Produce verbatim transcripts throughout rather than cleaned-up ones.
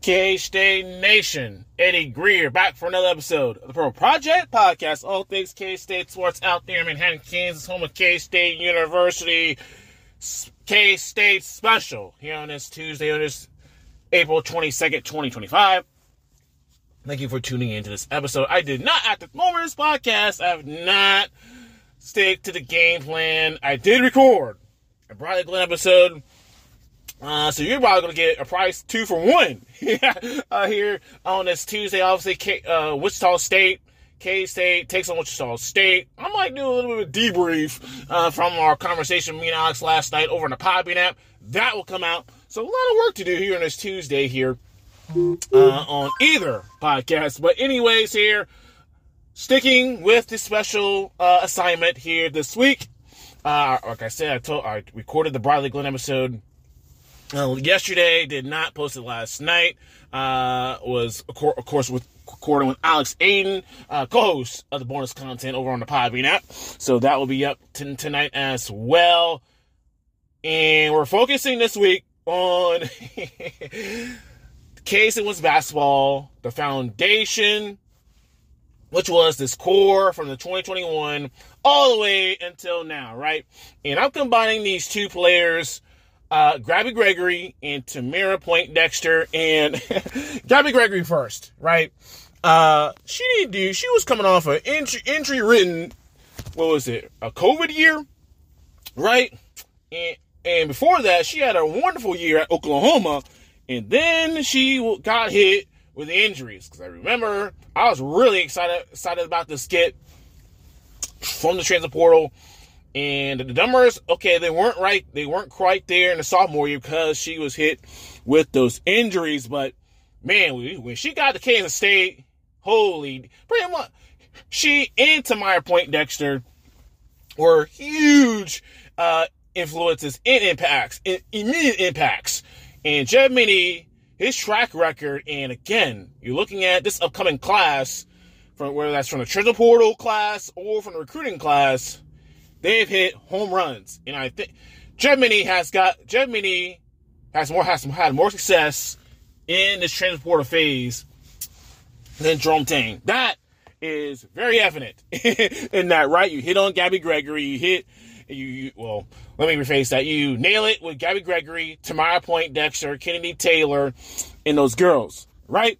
K-State Nation, Eddie Greer, back for another episode of the Pro Project Podcast. All things K-State sports out there in Manhattan, Kansas, home of K-State University. K-State special here on this Tuesday, on this April twenty-second, twenty twenty-five. Thank you for tuning into this episode. I did not, at the moment of this podcast, I have not stick to the game plan. I did record a Briley Glenn episode. Uh, so you're probably going to get a price two for one uh, here on this Tuesday. Obviously, K, uh, Wichita State, K-State takes on Wichita State. I might do a little bit of a debrief uh, from our conversation with me and Alex last night over in the Podbean app. That will come out. So a lot of work to do here on this Tuesday here uh, on either podcast. But anyways, here, sticking with the special uh, assignment here this week. Uh, like I said, I told I recorded the Briley Glenn episode Uh, yesterday, did not post it last night. Uh, was, of, course, of course, with recording with Alex Aiden, uh, co-host of the bonus content over on the Podbean app. So that will be up t- tonight as well. And we're focusing this week on K-State women's basketball, the foundation, which was this core from the twenty twenty-one all the way until now, right? And I'm combining these two players, Uh, Gabby Gregory and Tamara Poindexter, and Gabby Gregory first, right? Uh, she didn't do, she was coming off an injury, injury ridden, what was it, a COVID year, right? And, and before that, she had a wonderful year at Oklahoma, and then she got hit with injuries. Because I remember, I was really excited, excited about this get from the transfer portal. And the numbers, okay, they weren't right. They weren't quite there in the sophomore year because she was hit with those injuries. But, man, when she got to Kansas State, holy, pretty much, she and Tamara Poindexter were huge uh, influences and impacts, and immediate impacts. And Jed Minnie, his track record, and again, you're looking at this upcoming class, from whether that's from the transfer portal class or from the recruiting class, they've hit home runs, and I think Jed Minnie has got Jed Minnie has more has had more success in this transfer portal phase than Jerome Tang. That is very evident in that, right? You hit on Gabby Gregory, you hit you, you well. Let me rephrase that. You nail it with Gabby Gregory, Tamara Poindexter, Kennedy Taylor, and those girls, right?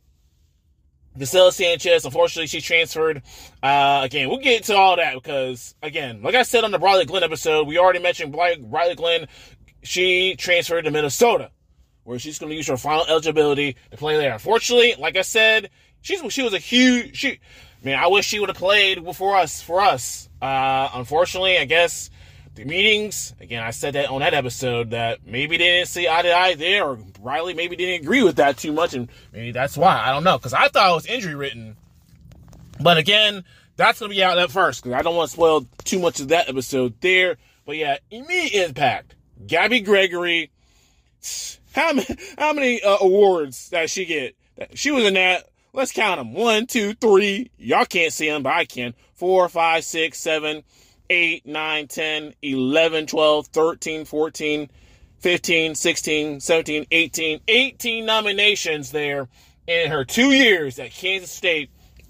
Gisela Sanchez, unfortunately, she transferred. Uh, again, we'll get into all that because, again, like I said on the Briley Glenn episode, we already mentioned Briley Glenn. She transferred to Minnesota, where she's going to use her final eligibility to play there. Unfortunately, like I said, she's she was a huge. She, man, I wish she would have played for us. For us, uh, unfortunately, I guess the meetings. Again, I said that on that episode that maybe they didn't see eye to eye there, or Riley maybe didn't agree with that too much, and maybe that's why. I don't know, because I thought it was injury written. But again, that's going to be out at first, because I don't want to spoil too much of that episode there. But yeah, immediate impact. Gabby Gregory, how many, how many uh, awards that she get? She was in that. Let's count them. One, two, three. Y'all can't see them, but I can. Four, five, six, seven, eight, nine, ten, eleven, twelve, thirteen, fourteen, fifteen, sixteen, seventeen, eighteen, eighteen nominations there in her two years at Kansas State.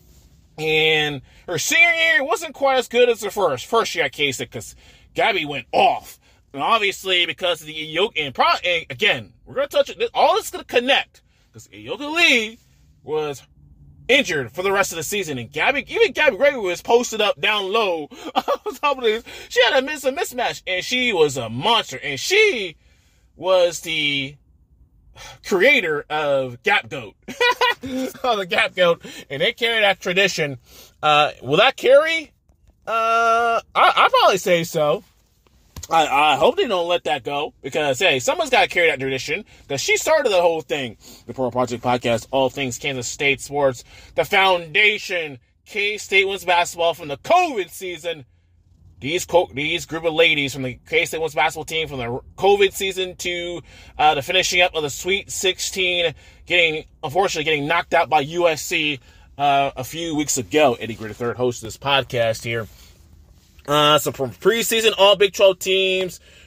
And her senior year wasn't quite as good as her first. First year at K-State, because Gabby went off. And obviously, because of the Ayoka, and, pro, and again, we're going to touch it. All this is going to connect. Because Ayoka Lee was injured for the rest of the season. And Gabby, even Gabby Gregory was posted up down low. She had a miss a mismatch. And she was a monster. And she was the creator of Gap Goat. Oh, the Gap Goat. And they carry that tradition. Uh, will that carry? Uh, I, I'd probably say so. I, I hope they don't let that go. Because, hey, someone's got to carry that tradition. Because she started the whole thing. The Pro Project Podcast, all things Kansas State sports. The foundation, K-State women's basketball from the COVID season. These co- these group of ladies from the K-State women's basketball team from the COVID season to uh, the finishing up of the Sweet sixteen, getting unfortunately getting knocked out by U S C uh, a few weeks ago. Eddie Greer the third, host of this podcast here. Uh, so from preseason, all Big twelve teams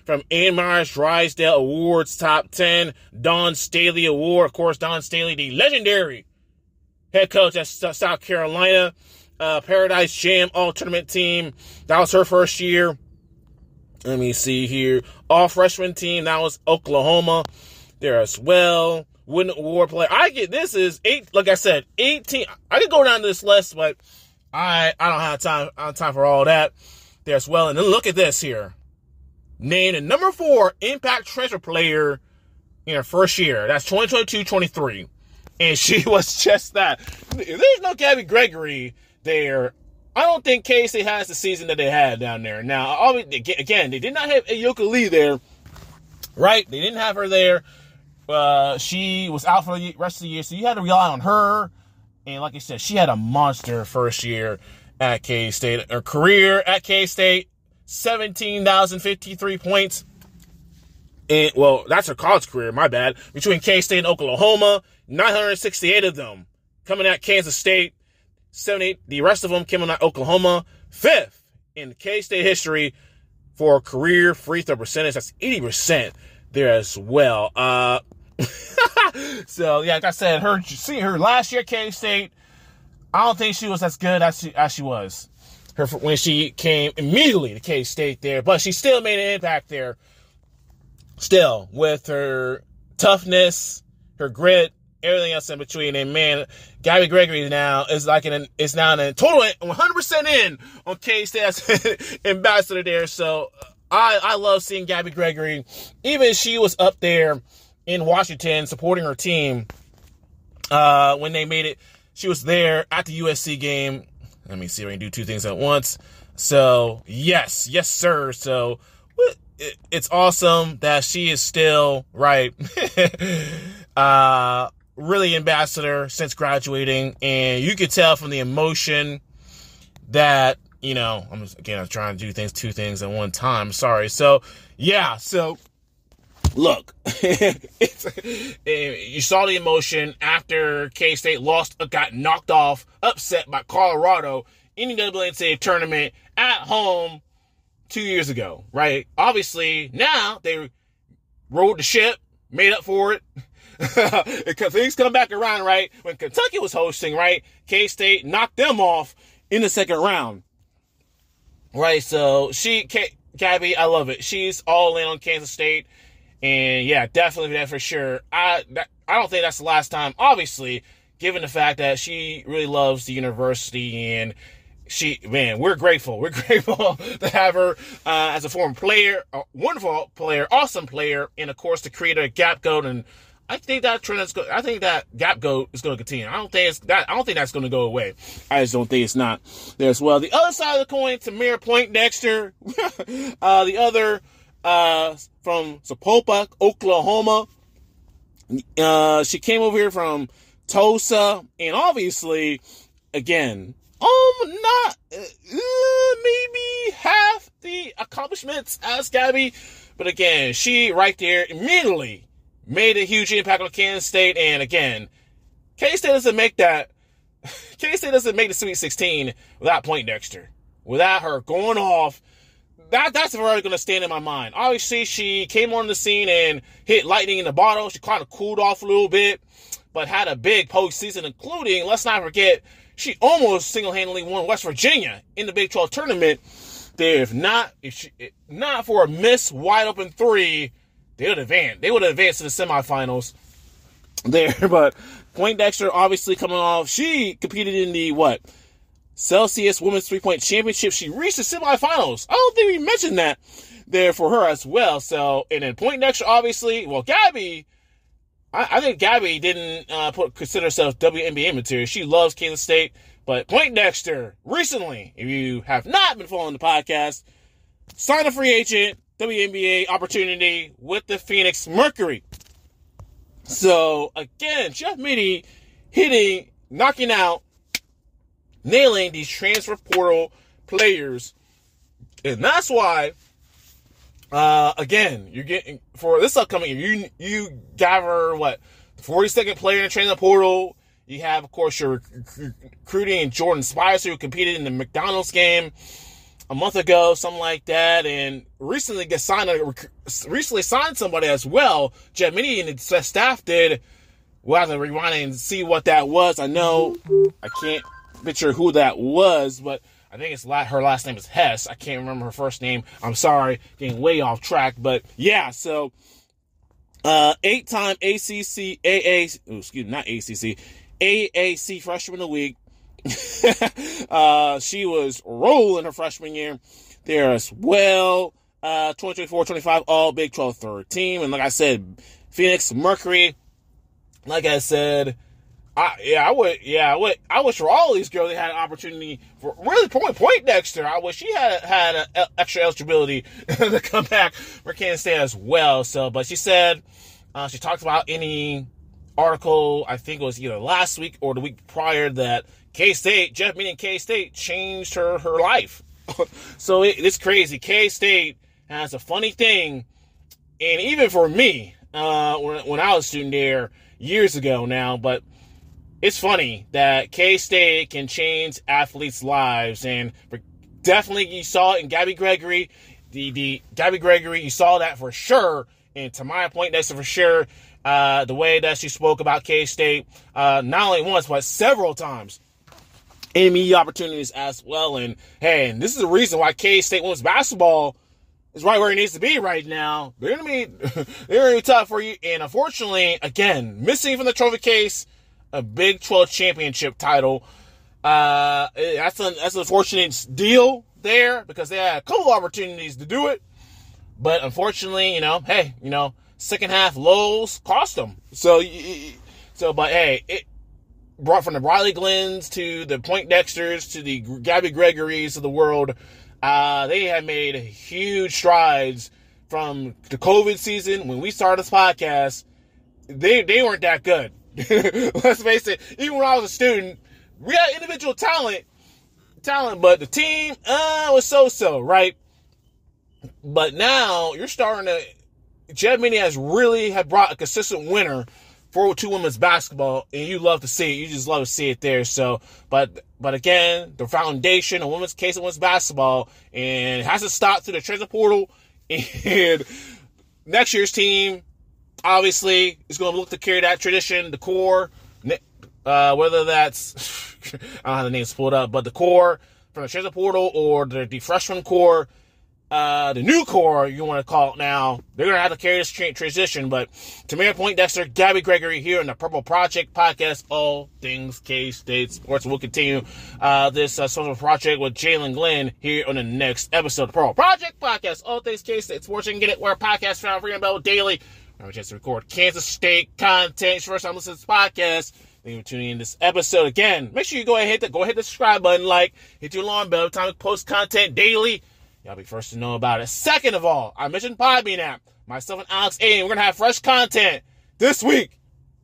from Ann Myers Drysdale Awards Top ten, Dawn Staley Award. Of course, Dawn Staley, the legendary head coach at South Carolina, uh, Paradise Jam All-Tournament team. That was her first year. Let me see here. All-freshman team, that was Oklahoma there as well. Wooden Award player. I get, this is eight, like I said, eighteen. I could go down this list, but I I don't have time, I don't have time for all that there as well. And then look at this here. Named the number four Impact Transfer player in her first year. That's twenty twenty-two twenty-three. And she was just that. If there's no Gabby Gregory there, I don't think K-State has the season that they had down there. Now, again, they did not have Ayoka Lee there, right? They didn't have her there. Uh, she was out for the rest of the year, so you had to rely on her. And like I said, she had a monster first year at K-State. Her career at K-State, seventeen thousand fifty-three points. And, well, that's her college career, my bad. Between K-State and Oklahoma, nine hundred sixty-eight of them coming at Kansas State. seventy-eight, the rest of them coming at Oklahoma. Fifth in K-State history for career free throw percentage. That's eighty percent there as well. Uh, so, yeah, like I said, her see her last year at K-State, I don't think she was as good as she, as she was her when she came immediately to K-State there. But she still made an impact there. Still, with her toughness, her grit, everything else in between. And man, Gabby Gregory now is like an is now in a total one hundred percent in on K-State as ambassador there. So I I love seeing Gabby Gregory. Even she was up there in Washington supporting her team uh, when they made it. She was there at the U S C game. Let me see if I can do two things at once. So yes, yes sir. So it's awesome that she is still right. uh, really ambassador since graduating, and you could tell from the emotion that, you know, I'm just, again, I'm trying to do things, two things at one time. Sorry. So yeah. So look, it's, you saw the emotion after K-State lost, got knocked off, upset by Colorado in the W N C A A tournament at home two years ago, right? Obviously, now they rode the ship, made up for it. Because things come back around, right? When Kentucky was hosting, right? K-State knocked them off in the second round. Right, so she, K, Gabby, I love it. She's all in on Kansas State. And yeah, definitely that for sure. I that, I don't think that's the last time, obviously, given the fact that she really loves the university, and she, man, we're grateful. We're grateful to have her uh, as a former player, a wonderful player, awesome player, and of course the creator of Gap Goat. And I think that trend is go- I think that Gap Goat is going to continue. I don't think it's that. I don't think that's going to go away. I just don't think it's not there as well. The other side of the coin, Tamir Poindexter, uh, the other uh, from Sapulpa, Oklahoma. Uh, she came over here from Tulsa, and obviously, again, um, not uh, maybe half the accomplishments as Gabby, but again, she right there immediately made a huge impact on Kansas State. And again, K-State doesn't make that. K-State doesn't make the Sweet sixteen without Poindexter, without her going off. That that's forever going to stand in my mind. Obviously, she came on the scene and hit lightning in the bottle. She kind of cooled off a little bit, but had a big postseason, including, let's not forget, she almost single-handedly won West Virginia in the Big twelve tournament. If not, if she, if not for a missed wide-open three, they would advance. They would have advanced to the semifinals there. But Poindexter, obviously coming off, she competed in the, what, Celsius Women's Three-Point Championship. She reached the semifinals. I don't think we mentioned that there for her as well. So, and then Poindexter, obviously, well, Gabby, I, I think Gabby didn't uh, put consider herself W N B A material. She loves Kansas State. But Poindexter, recently, if you have not been following the podcast, signed a free agent, W N B A opportunity with the Phoenix Mercury. So, again, Jeff Mittie hitting, knocking out, nailing these transfer portal players. And that's why, uh, again, you're getting, for this upcoming year, you, you gather, what, the forty-second player in the transfer portal. You have, of course, your recruiting Jordan Spicer, who competed in the McDonald's game. a month ago, something like that, and recently get signed, recently signed somebody as well. Jeff Meany and the staff did. We'll have to rewind and see what that was. I know I can't picture who that was, but I think it's her last name is Hess. I can't remember her first name. I'm sorry, getting way off track, but yeah. So, uh, eight-time A C C A A, oh, excuse me, not A C C, A A C Freshman of the Week. uh, she was rolling her freshman year there as well. Uh, twenty twenty-four twenty-five All Big twelve third team, and like I said, Phoenix Mercury. Like I said, I yeah, I would yeah, I would I wish for all these girls they had an opportunity for really point Poindexter. I wish she had had a, a extra eligibility to come back for Kansas State as well. So, but she said uh, she talked about any article, I think it was either last week or the week prior, that K-State, Jeff Meany and K-State changed her her life. So it, it's crazy. K-State has a funny thing, and even for me, uh, when when I was a student there years ago now, but it's funny that K-State can change athletes' lives, and definitely you saw it in Gabby Gregory. The the Gabby Gregory, you saw that for sure, and Tamaya Poindexter for sure. Uh, the way that she spoke about K-State, uh, not only once but several times in media opportunities as well. And hey, and this is the reason why K-State women's basketball is right where it needs to be right now. They're gonna be they're gonna be tough for you. And unfortunately, again, missing from the trophy case, a Big twelve championship title. Uh, that's an that's an unfortunate deal there because they had a couple of opportunities to do it, but unfortunately, you know, hey, you know, second half lows cost them. So, so, but hey, it brought from the Riley Glenns to the Poindexters to the Gabby Gregorys of the world. Uh, they have made huge strides from the COVID season when we started this podcast. They they weren't that good. Let's face it. Even when I was a student, we had individual talent, talent, but the team uh, was so-so, right? But now you're starting to. Jeff Meany has really have brought a consistent winner for two women's basketball, and you love to see it. You just love to see it there. So, but but again, the foundation of women's case of women's basketball, and it hasn't stopped through the transfer portal. And next year's team, obviously, is going to look to carry that tradition. The core, uh, whether that's I don't have the names pulled up, but the core from the transfer portal or the, the freshman core. Uh, the new core, you want to call it now, they're going to have to carry this tra- transition. But Tamaya Poindexter, Gabby Gregory here in the Purple Project podcast, all things K-State sports. We'll continue uh, this uh, social project with Jalen Glenn here on the next episode of the Purple Project podcast, all things K-State sports. You can get it where podcasts found free and available daily. I have a chance to record Kansas State content. It's your first time listening to this podcast. Thank you for tuning in this episode again. Make sure you go ahead, hit the, go ahead, hit the subscribe button, like, hit your alarm bell. Time to post content daily. Y'all be first to know about it. Second of all, I mentioned Podbean app. Myself and Alex Aiden, we're going to have fresh content this week.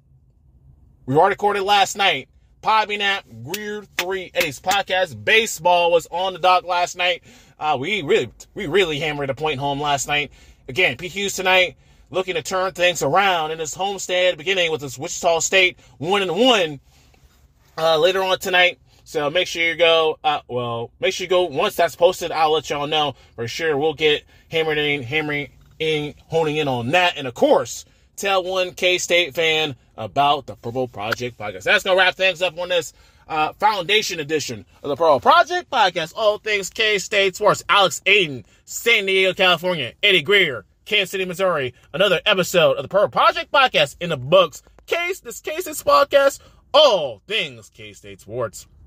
We already recorded last night. Podbean app, Weird three Eddie's podcast. Baseball was on the dock last night. Uh, we really we really hammered a point home last night. Again, Pete Hughes tonight looking to turn things around in his homestand, beginning with his Wichita State one and one uh, later on tonight. So make sure you go, uh, well, make sure you go, once that's posted, I'll let y'all know for sure. We'll get hammered in, hammering in, honing in on that. And of course, tell one K-State fan about the Purple Project podcast. That's going to wrap things up on this uh, foundation edition of the Purple Project podcast. All things K-State sports. Alex Aiden, San Diego, California. Eddie Greer, Kansas City, Missouri. Another episode of the Purple Project podcast in the books. Case, this K-State podcast, all things K-State sports.